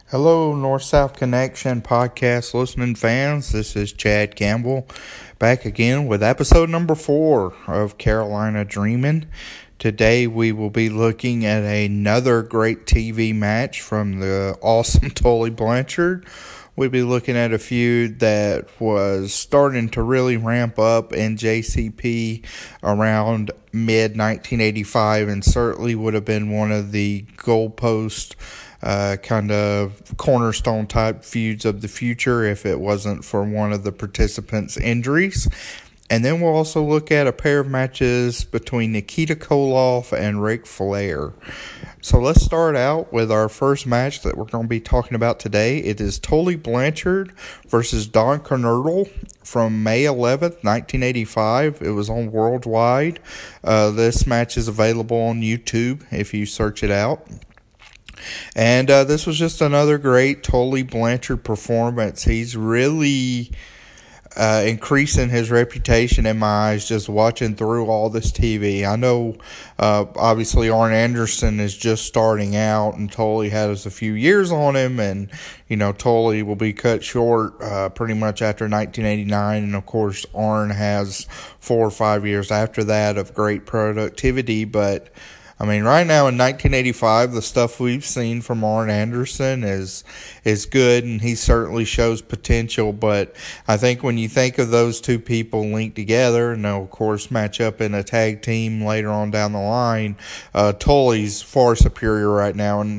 Hello, North South Connection podcast listening fans. This is Chad Campbell back again with episode number 4 of Carolina Dreamin'. Today we will be looking at another great TV match from the awesome Tully Blanchard. We'll be looking at a feud that was starting to really ramp up in JCP around mid-1985 and certainly would have been one of the goalpost kind of cornerstone type feuds of the future if it wasn't for one of the participants' injuries. And then we'll also look at a pair of matches between Nikita Koloff and Ric Flair. So let's start out with our first match that we're going to be talking about today. It is Tully Blanchard versus Don Kernodle from May 11th, 1985. It was on Worldwide. This match is available on YouTube if you search it out. And this was just another great Tully Blanchard performance. He's really increasing his reputation in my eyes just watching through all this TV. I know obviously Arn Anderson is just starting out and Tully has a few years on him, and Tully will be cut short pretty much after 1989, and of course Arn has 4 or 5 years after that of great productivity. But I mean, right now in 1985, the stuff we've seen from Arn Anderson is good, and he certainly shows potential. But I think when you think of those two people linked together, and they'll of course match up in a tag team later on down the line, Tully's far superior right now, and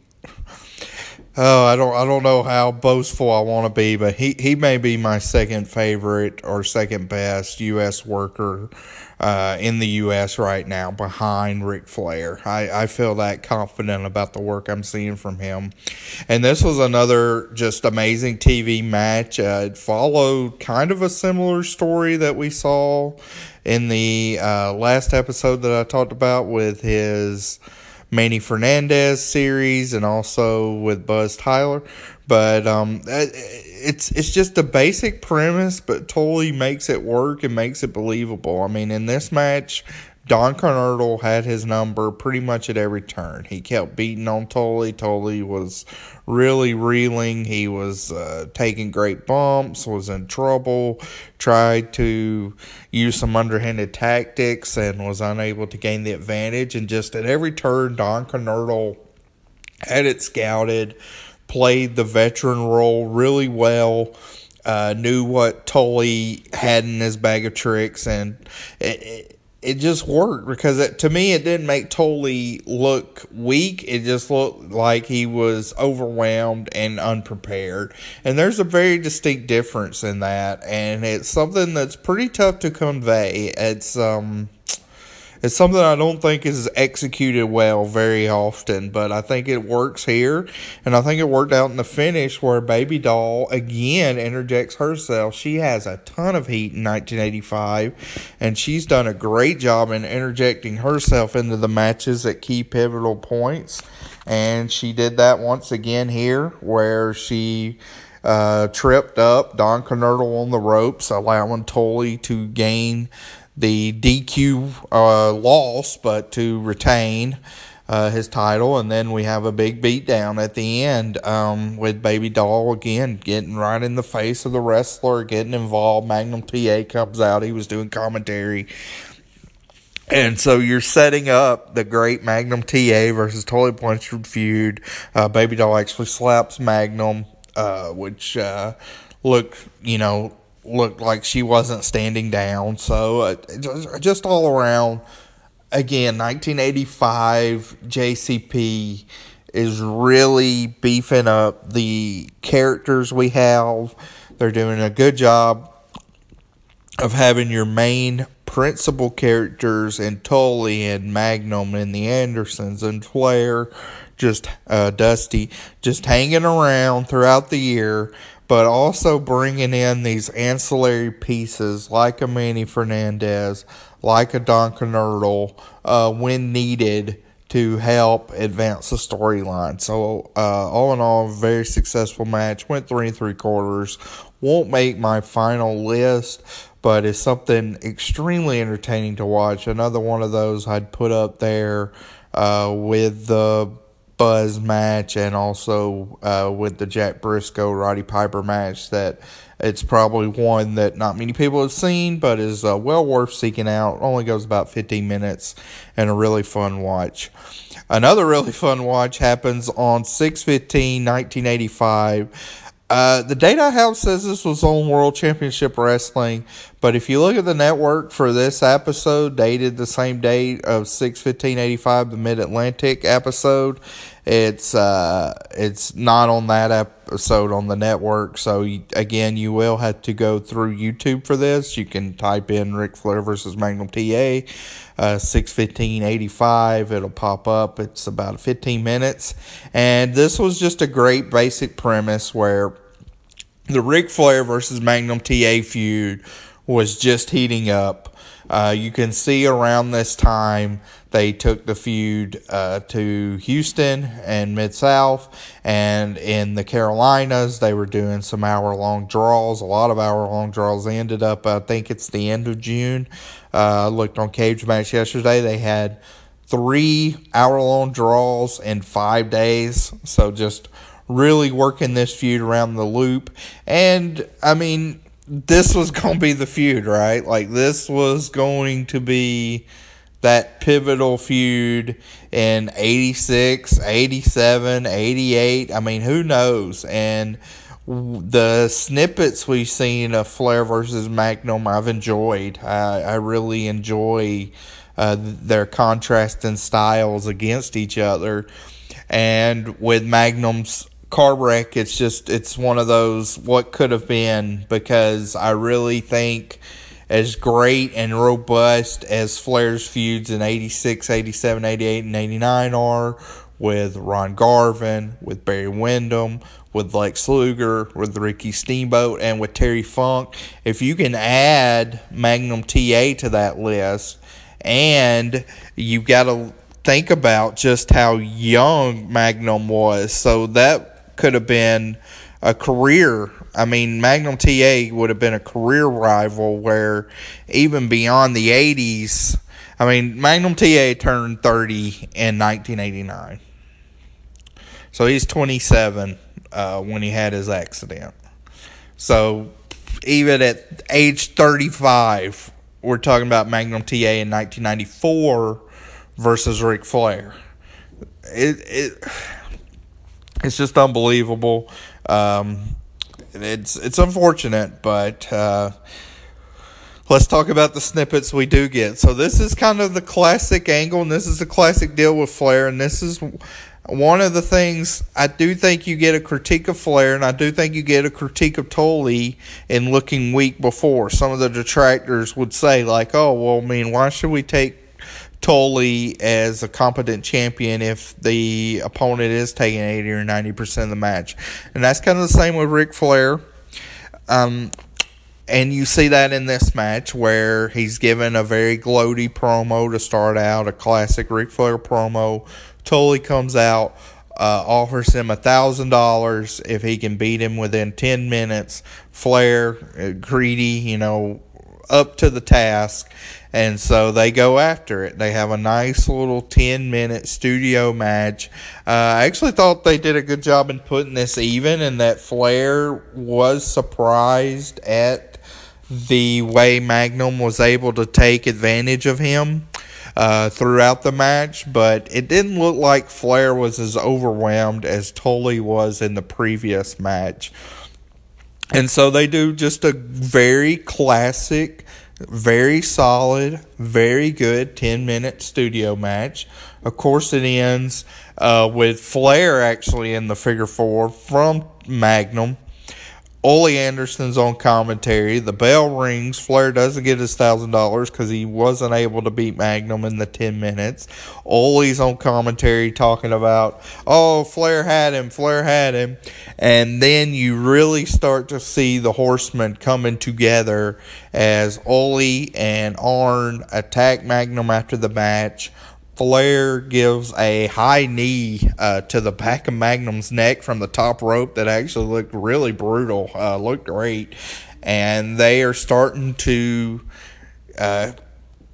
I don't know how boastful I want to be, but he may be my second favorite or second best U.S. worker in the U.S. right now behind Ric Flair. I feel that confident about the work I'm seeing from him. And this was another just amazing TV match. It followed kind of a similar story that we saw in the last episode that I talked about with his Manny Fernandez series and also with Buzz Tyler. But it's just a basic premise, but Tully makes it work and makes it believable. I mean, in this match, Don Kernodle had his number pretty much at every turn. He kept beating on Tully. Tully was really reeling. He was taking great bumps, was in trouble, tried to use some underhanded tactics and was unable to gain the advantage. And just at every turn, Don Kernodle had it scouted, played the veteran role really well, knew what Tully had in his bag of tricks, and it just worked because to me it didn't make Tully look weak. It just looked like he was overwhelmed and unprepared. And there's a very distinct difference in that, and it's something that's pretty tough to convey. It's something I don't think is executed well very often, but I think it works here, and I think it worked out in the finish where Baby Doll again interjects herself. She has a ton of heat in 1985, and she's done a great job in interjecting herself into the matches at key pivotal points, and she did that once again here where she tripped up Don Kernodle on the ropes, allowing Tully to gain the DQ loss, but to retain his title. And then we have a big beatdown at the end with Baby Doll again getting right in the face of the wrestler, getting involved. Magnum TA comes out. He was doing commentary. And so you're setting up the great Magnum TA versus Tully Blanchard feud. Baby Doll actually slaps Magnum, which looked like she wasn't standing down. So just all around, again, 1985 JCP is really beefing up the characters we have. They're doing a good job of having your main principal characters in Tully and Magnum and the Andersons and Flair, just Dusty, just hanging around throughout the year, but also bringing in these ancillary pieces like a Manny Fernandez, like a Don Kernodle, when needed to help advance the storyline. So all in all, very successful match. Went 3 3/4. Won't make my final list, but it's something extremely entertaining to watch. Another one of those I'd put up there with the buzz match, and also with the Jack Briscoe Roddy Piper match, that it's probably one that not many people have seen, but is well worth seeking out. Only goes about 15 minutes and a really fun watch. Another really fun watch happens on 6/15/1985. The date I have says this was on World Championship Wrestling, but if you look at the network for this episode, dated the same date of 6/15/85, the Mid-Atlantic episode, it's not on that episode on the network. So you will have to go through YouTube for this. You can type in Ric Flair versus Magnum TA, 6/15/85. It'll pop up. It's about 15 minutes, and this was just a great basic premise where the Ric Flair versus Magnum TA feud was just heating up. You can see around this time they took the feud to Houston and Mid-South, and in the Carolinas they were doing some hour-long draws, a lot of hour-long draws. They ended up, I think it's the end of June. I looked on Cage Match yesterday. They had 3 hour-long draws in 5 days, so just really working this feud around the loop. And, I mean, this was going to be the feud, right? Like, this was going to be that pivotal feud in 86, 87, 88. I mean, who knows? And the snippets we've seen of Flair versus Magnum, I've enjoyed. I really enjoy their contrasting styles against each other. And with Magnum's car wreck, it's one of those what could have been, because I really think as great and robust as Flair's feuds in 86, 87, 88, and 89 are, with Ron Garvin, with Barry Windham, with Lex Luger, with Ricky Steamboat, and with Terry Funk, if you can add Magnum TA to that list, and you've got to think about just how young Magnum was, so that could have been a career. I mean, Magnum TA would have been a career rival where even beyond the 80s, I mean, Magnum TA turned 30 in 1989. So he's 27 when he had his accident. So even at age 35, we're talking about Magnum TA in 1994 versus Ric Flair. It's just unbelievable. It's unfortunate, but let's talk about the snippets we do get. So this is kind of the classic angle, and this is the classic deal with Flair, and this is one of the things I do think you get a critique of Flair, and I do think you get a critique of Tully in looking weak before. Some of the detractors would say, like, oh, well, I mean, why should we take Tully as a competent champion if the opponent is taking 80 or 90% of the match? And that's kind of the same with Ric Flair. And you see that in this match where he's given a very gloaty promo to start out, a classic Ric Flair promo. Tully comes out, offers him $1,000 if he can beat him within 10 minutes. Flair, greedy, up to the task. And so they go after it. They have a nice little 10-minute studio match. I actually thought they did a good job in putting this even, and that Flair was surprised at the way Magnum was able to take advantage of him throughout the match. But it didn't look like Flair was as overwhelmed as Tully was in the previous match. And so they do just a very classic, very solid, very good 10-minute studio match. Of course, it ends with Flair actually in the figure 4 from Magnum. Ole Anderson's on commentary. The bell rings. Flair doesn't get his $1,000 because he wasn't able to beat Magnum in the 10 minutes. Ole's on commentary talking about, oh, Flair had him. And then you really start to see the Horsemen coming together as Ole and Arn attack Magnum after the match. Flair gives a high knee to the back of Magnum's neck from the top rope that actually looked really brutal, looked great. And they are starting to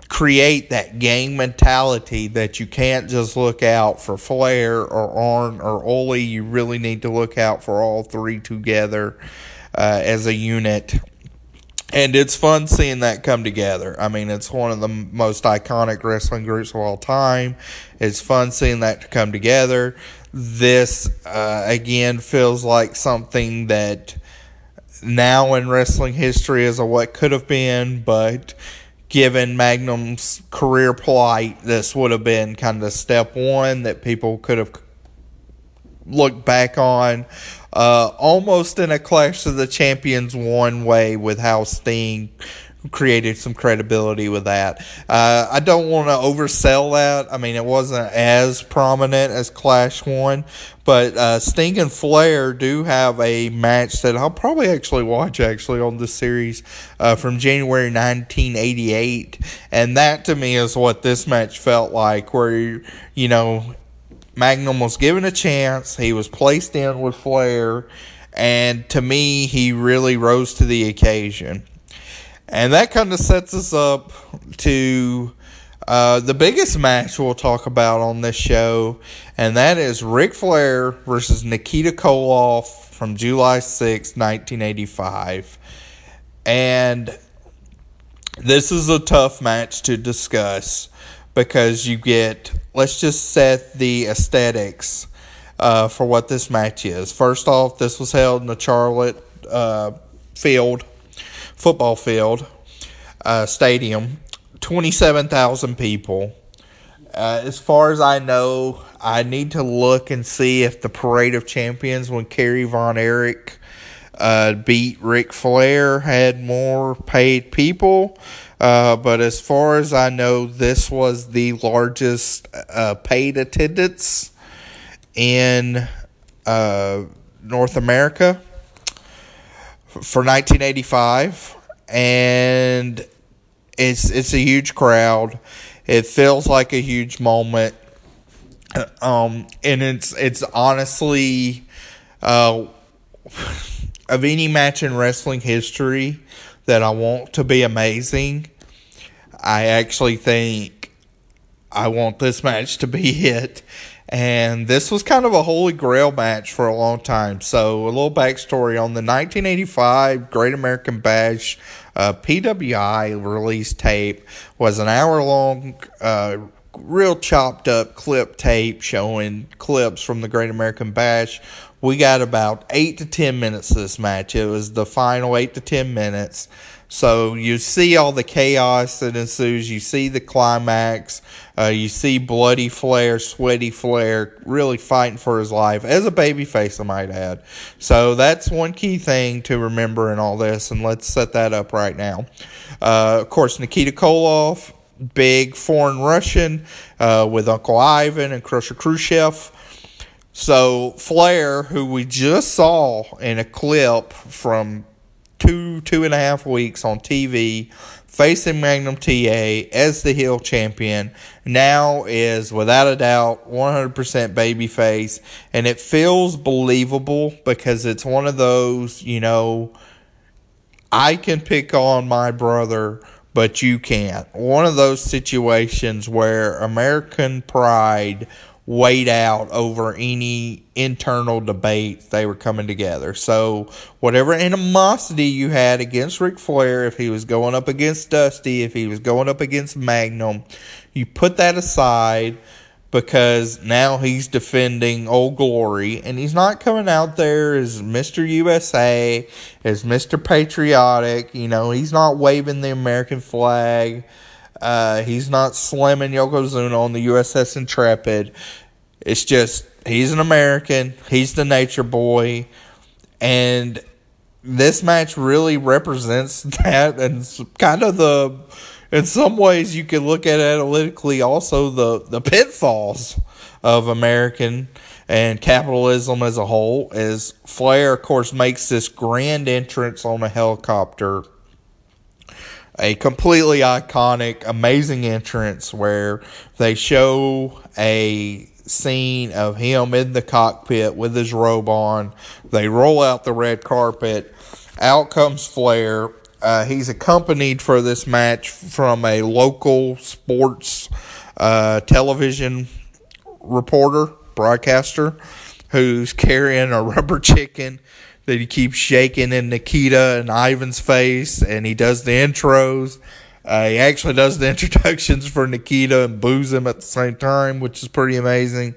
create that gang mentality that you can't just look out for Flair or Arn or Ole. You really need to look out for all three together as a unit. And it's fun seeing that come together. I mean, it's one of the most iconic wrestling groups of all time. It's fun seeing that come together. This, again, feels like something that now in wrestling history is a what could have been, but given Magnum's career plight, this would have been kind of step one that people could have looked back on. Almost in a Clash of the Champions one way with how Sting created some credibility with that. I don't want to oversell that. I mean, it wasn't as prominent as Clash 1, but Sting and Flair do have a match that I'll probably actually watch on this series from January 1988, and that to me is what this match felt like, where, you know, Magnum was given a chance. He was placed in with Flair. And to me, he really rose to the occasion. And that kind of sets us up to the biggest match we'll talk about on this show. And that is Ric Flair versus Nikita Koloff from July 6, 1985. And this is a tough match to discuss, because you get, let's just set the aesthetics for what this match is. First off, this was held in the Charlotte football field, stadium, 27,000 people. As far as I know, I need to look and see if the Parade of Champions, when Kerry Von Erich beat Ric Flair, had more paid people. But as far as I know, this was the largest paid attendance in North America for 1985, and it's a huge crowd. It feels like a huge moment, and it's honestly of any match in wrestling history that I want to be amazing, I actually think I want this match to be it. And this was kind of a holy grail match for a long time. So a little backstory on the 1985 Great American Bash PWI release tape was an hour-long, real chopped up clip tape showing clips from the Great American Bash. We got about 8 to 10 minutes of this match. It was the final 8 to 10 minutes. So you see all the chaos that ensues. You see the climax. You see bloody Flair, sweaty Flair, really fighting for his life, as a babyface, I might add. So that's one key thing to remember in all this, and let's set that up right now. Of course, Nikita Koloff, big foreign Russian with Uncle Ivan and Crusher Khrushchev. So Flair, who we just saw in a clip from 2.5 weeks on TV, facing Magnum TA as the heel champion, now is without a doubt 100% babyface, and it feels believable because it's one of those, you know, I can pick on my brother, but you can't. One of those situations where American pride weighed out over any internal debate they were coming together. So whatever animosity you had against Ric Flair, if he was going up against Dusty, if he was going up against Magnum, you put that aside, because now he's defending Old Glory, and he's not coming out there as Mr. USA, as Mr. Patriotic. You know, he's not waving the American flag. He's not slamming Yokozuna on the USS Intrepid. It's just, he's an American. He's the nature boy. And this match really represents that, and kind of in some ways you can look at it analytically also the pitfalls of American and capitalism as a whole, as Flair, of course, makes this grand entrance on a helicopter. A completely iconic, amazing entrance where they show a scene of him in the cockpit with his robe on. They roll out the red carpet. Out comes Flair. He's accompanied for this match from a local sports television reporter, broadcaster, who's carrying a rubber chicken that he keeps shaking in Nikita and Ivan's face, and he does the intros. He actually does the introductions for Nikita and boos him at the same time, which is pretty amazing.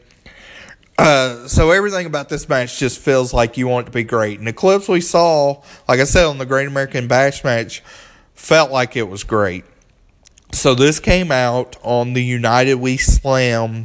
So everything about this match just feels like you want it to be great. And the clips we saw, like I said, on the Great American Bash match, felt like it was great. So this came out on the United We Slam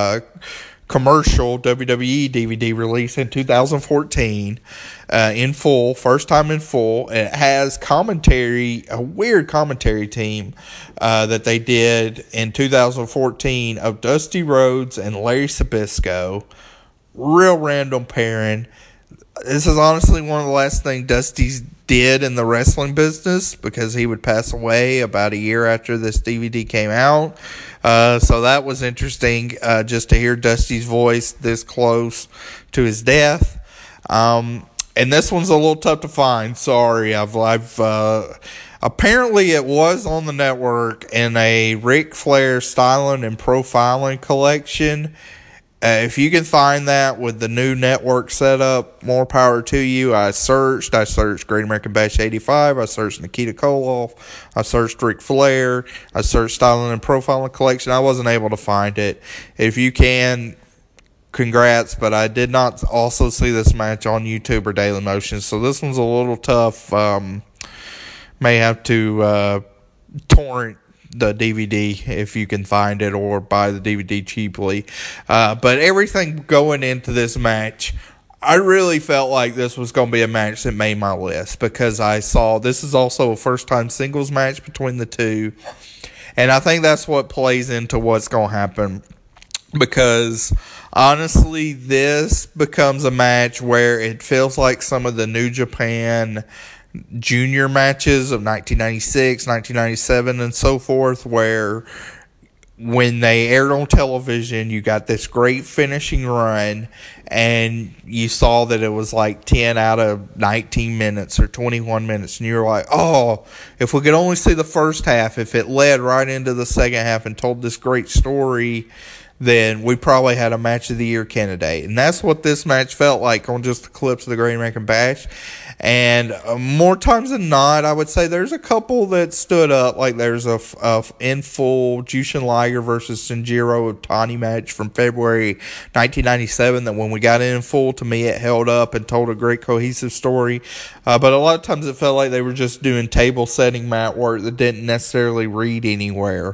commercial WWE DVD release in 2014 in full, first time in full. And it has commentary, a weird commentary team that they did in 2014 of Dusty Rhodes and Larry Zbyszko. Real random pairing. This is honestly one of the last things Dusty's did in the wrestling business, because he would pass away about a year after this DVD came out. So that was interesting, just to hear Dusty's voice this close to his death. And this one's a little tough to find. Sorry, I've apparently it was on the network in a Ric Flair styling and profiling collection. If you can find that with the new network setup, more power to you. I searched Great American Bash 85. I searched Nikita Koloff. I searched Ric Flair. I searched Styling and Profiling Collection. I wasn't able to find it. If you can, congrats, but I did not also see this match on YouTube or Daily Motion, so this one's a little tough. May have to torrent the DVD if you can find it, or buy the DVD cheaply. But everything going into this match, I really felt like this was going to be a match that made my list, because I saw this is also a first-time singles match between the two, and I think that's what plays into what's going to happen, because honestly, this becomes a match where it feels like some of the New Japan junior matches of 1996, 1997, and so forth, where when they aired on television, you got this great finishing run, and you saw that it was like 10 out of 19 minutes or 21 minutes, and you were like, oh, if we could only see the first half, if it led right into the second half and told this great story, then we probably had a Match of the Year candidate. And that's what this match felt like on just the clips of the Great American Bash. And more times than not, I would say there's a couple that stood up. Like there's a in full Jushin Liger versus Shinjiro Otani match from February 1997 that when we got in full, to me it held up and told a great cohesive story. But a lot of times it felt like they were just doing table setting mat work that didn't necessarily read anywhere.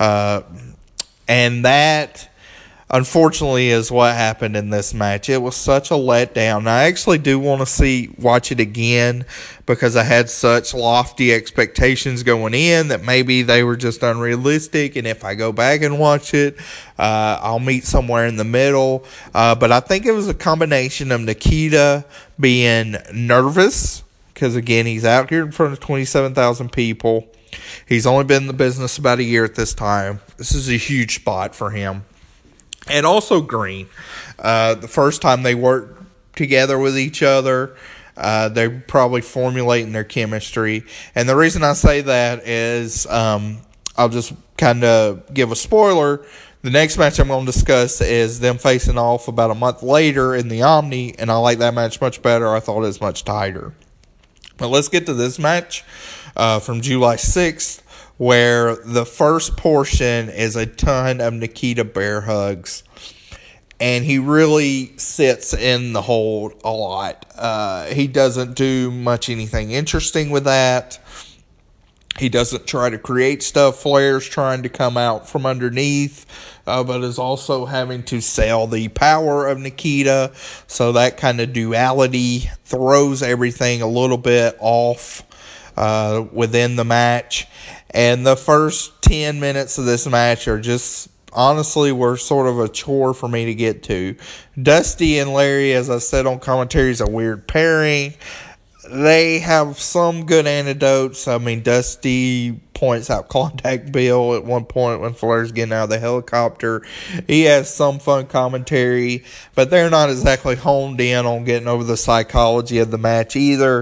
And that, unfortunately, is what happened in this match. It was such a letdown. I actually do want to watch it again, because I had such lofty expectations going in that maybe they were just unrealistic. And if I go back and watch it, I'll meet somewhere in the middle. But I think it was a combination of Nikita being nervous, because again, he's out here in front of 27,000 people. He's only been in the business about a year at this time. This is a huge spot for him. And also Green. The first time they worked together with each other, they're probably formulating their chemistry. And the reason I say that is, I'll just kind of give a spoiler. The next match I'm going to discuss is them facing off about a month later in the Omni, and I like that match much better. I thought it was much tighter. But let's get to this match from July 6th, where the first portion is a ton of Nikita bear hugs. And he really sits in the hold a lot. He doesn't do much anything interesting with that. He doesn't try to create stuff. Flair's trying to come out from underneath, but is also having to sell the power of Nikita. So that kind of duality throws everything a little bit off within the match. And the first 10 minutes of this match are just, honestly, were sort of a chore for me to get to. Dusty and Larry, as I said on commentary, is a weird pairing. They have some good anecdotes. I mean, Dusty points out Contact Bill at one point when Flair's getting out of the helicopter. He has some fun commentary, but they're not exactly honed in on getting over the psychology of the match either.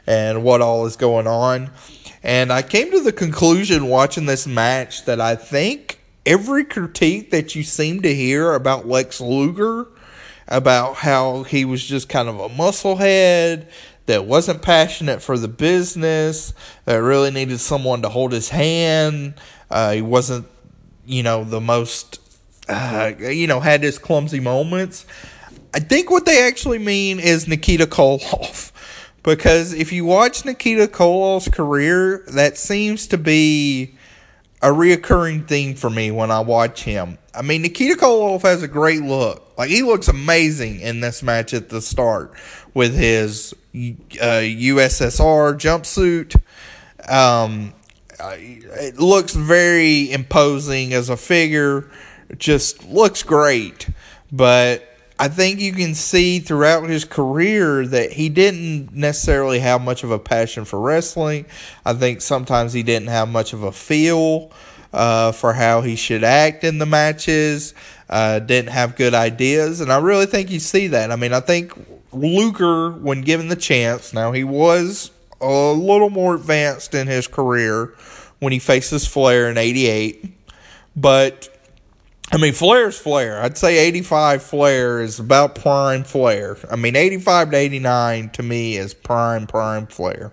and what all is going on. And I came to the conclusion watching this match that I think every critique that you seem to hear about Lex Luger, about how he was just kind of a musclehead, that wasn't passionate for the business, that really needed someone to hold his hand, he wasn't, the most, had his clumsy moments. I think what they actually mean is Nikita Koloff. Because if you watch Nikita Koloff's career, that seems to be a reoccurring theme for me when I watch him. I mean, Nikita Koloff has a great look. Like, he looks amazing in this match at the start with his USSR jumpsuit. It looks very imposing as a figure. It just looks great. But I think you can see throughout his career that he didn't necessarily have much of a passion for wrestling. I think sometimes he didn't have much of a feel for how he should act in the matches. Didn't have good ideas. And I really think you see that. I mean, I think Luger, when given the chance, now he was a little more advanced in his career when he faces Flair in 88. But I mean, Flair's Flair. I'd say 85 Flair is about prime Flair. I mean, 85 to 89 to me is prime Flair.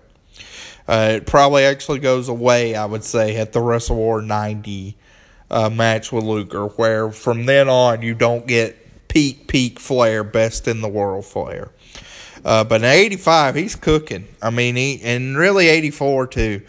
It probably actually goes away, I would say, at the Wrestle War 90 match with Luger, where from then on you don't get peak Flair, best in the world Flair. But in 85, he's cooking. I mean, and really 84 too.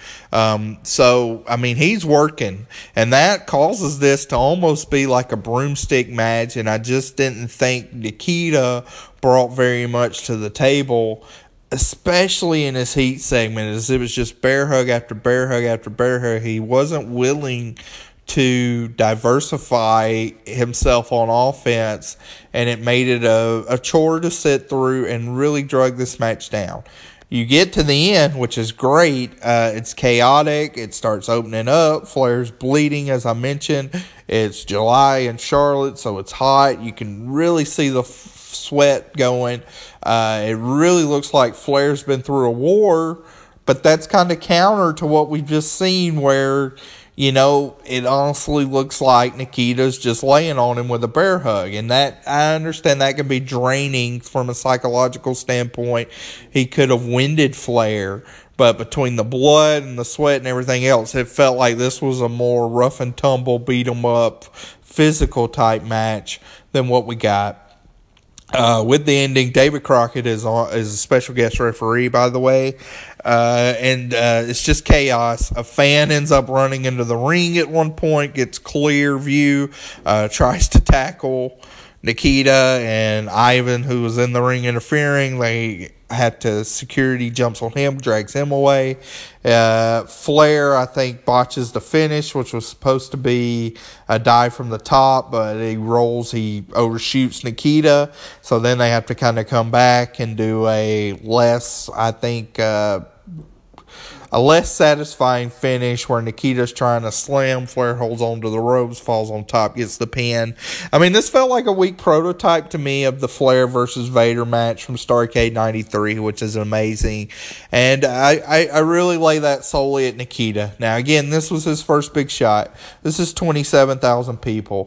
So, I mean, he's working. And that causes this to almost be like a broomstick match. And I just didn't think Nikita brought very much to the table, especially in his heat segment, as it was just bear hug after bear hug after bear hug. He wasn't willing to diversify himself on offense, and it made it a chore to sit through and really drug this match down. You get to the end, which is great. It's chaotic. It starts opening up. Flair's bleeding, as I mentioned. It's July in Charlotte, so it's hot. You can really see the sweat going. It really looks like Flair's been through a war, but that's kind of counter to what we've just seen, where it honestly looks like Nikita's just laying on him with a bear hug. And that, I understand that can be draining from a psychological standpoint. He could have winded Flair, but between the blood and the sweat and everything else, it felt like this was a more rough and tumble, beat 'em up, physical type match than what we got. With the ending, David Crockett is a special guest referee, by the way. And it's just chaos. A fan ends up running into the ring at one point, gets clear view, tries to tackle Nikita and Ivan, who was in the ring interfering. They had to, security jumps on him, drags him away. Flair, I think, botches the finish, which was supposed to be a dive from the top, but he overshoots Nikita. So then they have to kind of come back and do a less satisfying finish where Nikita's trying to slam. Flair holds on to the ropes, falls on top, gets the pin. I mean, this felt like a weak prototype to me of the Flair versus Vader match from Starrcade 93, which is amazing. And I really lay that solely at Nikita. Now, again, this was his first big shot. This is 27,000 people.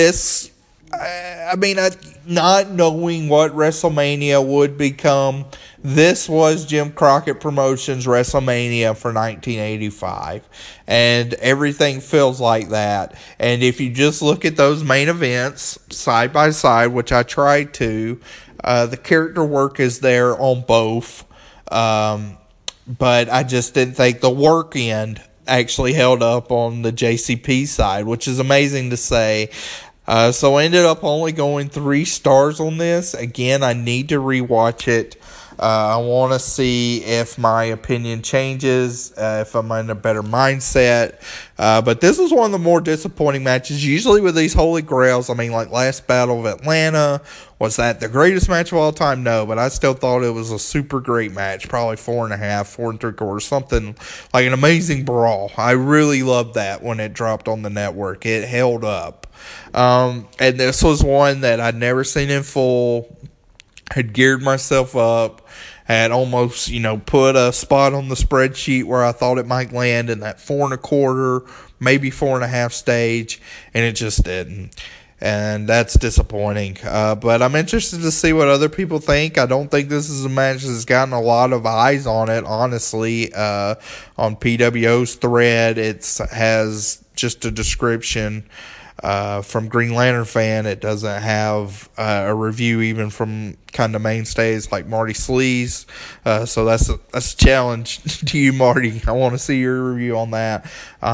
Not knowing what WrestleMania would become, this was Jim Crockett Promotions WrestleMania for 1985. And everything feels like that. And if you just look at those main events side by side, which I tried to, the character work is there on both. But I just didn't think the work end actually held up on the JCP side, which is amazing to say. So I ended up only going 3 stars on this. Again, I need to rewatch it. I want to see if my opinion changes, if I'm in a better mindset. But this was one of the more disappointing matches. Usually with these Holy Grails, I mean, like last Battle of Atlanta, was that the greatest match of all time? No, but I still thought it was a super great match. Probably 4.5, 4 3/4, something like an amazing brawl. I really loved that when it dropped on the network. It held up. And this was one that I'd never seen in full. Had geared myself up, had almost, put a spot on the spreadsheet where I thought it might land in that 4.25, maybe 4.5 stage, and it just didn't. And that's disappointing. But I'm interested to see what other people think. I don't think this is a match that's gotten a lot of eyes on it, honestly. On PWO's thread, it has just a description from Green Lantern Fan. It doesn't have a review even from kind of mainstays like Marty Sleaze. So that's a challenge to you, Marty. I want to see your review on that.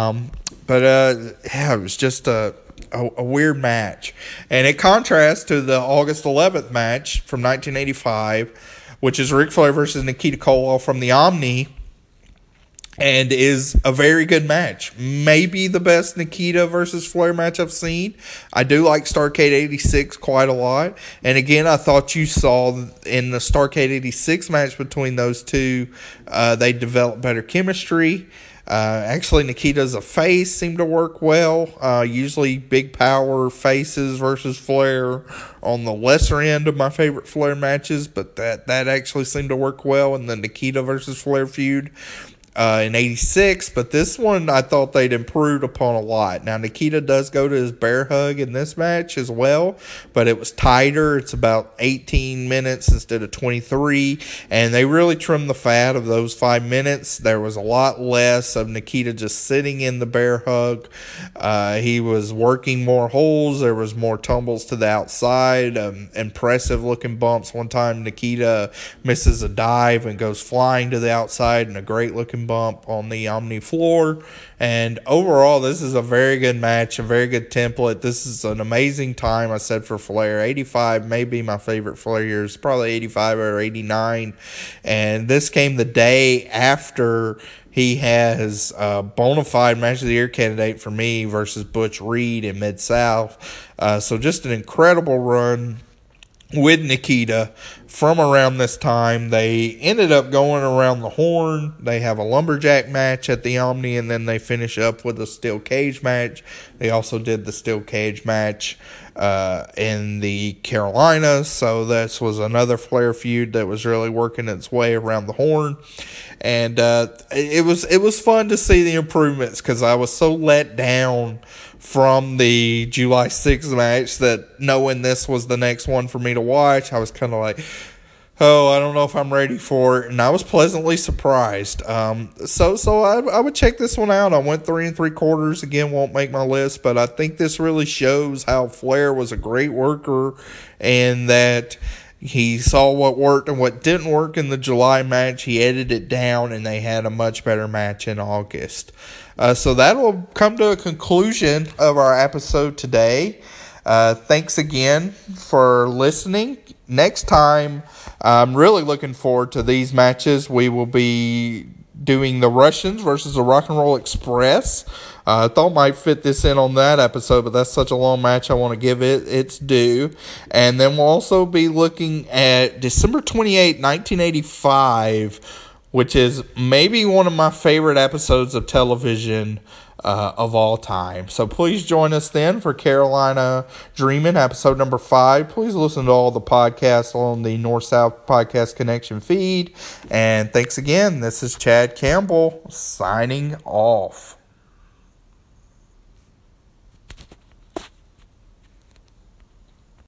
It was just a weird match. And it contrasts to the August 11th match from 1985, which is Ric Flair versus Nikita Koloff from the Omni, and is a very good match. Maybe the best Nikita versus Flair match I've seen. I do like Starrcade 86 quite a lot. And again, I thought you saw in the Starrcade 86 match between those two, they developed better chemistry. Actually, Nikita's a face seemed to work well. Usually big power faces versus Flair on the lesser end of my favorite Flair matches, but that actually seemed to work well in the Nikita versus Flair feud in 86. But this one I thought they'd improved upon a lot. Now, Nikita does go to his bear hug in this match as well, but it was tighter. It's about 18 minutes instead of 23, and they really trimmed the fat of those 5 minutes. There was a lot less of Nikita just sitting in the bear hug. He was working more holes. There was more tumbles to the outside, impressive looking bumps. One time Nikita misses a dive and goes flying to the outside, and a great looking bump on the Omni floor. And overall, this is a very good match, a very good template. This is an amazing time, I said, for Flair. 85 may be my favorite Flair years, probably 85 or 89. And this came the day after he has a bona fide match of the year candidate for me versus Butch Reed in Mid-South. So just an incredible run with Nikita from around this time. They ended up going around the Horn. They have a lumberjack match at the Omni, and then they finish up with a steel cage match. They also did the steel cage match in the Carolinas. So this was another Flair feud that was really working its way around the Horn. And it was fun to see the improvements, because I was so let down from the July 6th match that knowing this was the next one for me to watch, I was kind of like, oh, I don't know if I'm ready for it. And I was pleasantly surprised. So I would check this one out. I went 3 3/4. Again, won't make my list, but I think this really shows how Flair was a great worker, and that he saw what worked and what didn't work in the July match. He edited it down, and they had a much better match in August. So that will come to a conclusion of our episode today. Thanks again for listening. Next time, I'm really looking forward to these matches. We will be doing the Russians versus the Rock and Roll Express. I thought might fit this in on that episode, but that's such a long match, I want to give it its due. And then we'll also be looking at December 28, 1985, which is maybe one of my favorite episodes of television of all time. So please join us then for Carolina Dreamin', episode number 5. Please listen to all the podcasts on the North-South Podcast Connection feed. And thanks again. This is Chad Campbell signing off.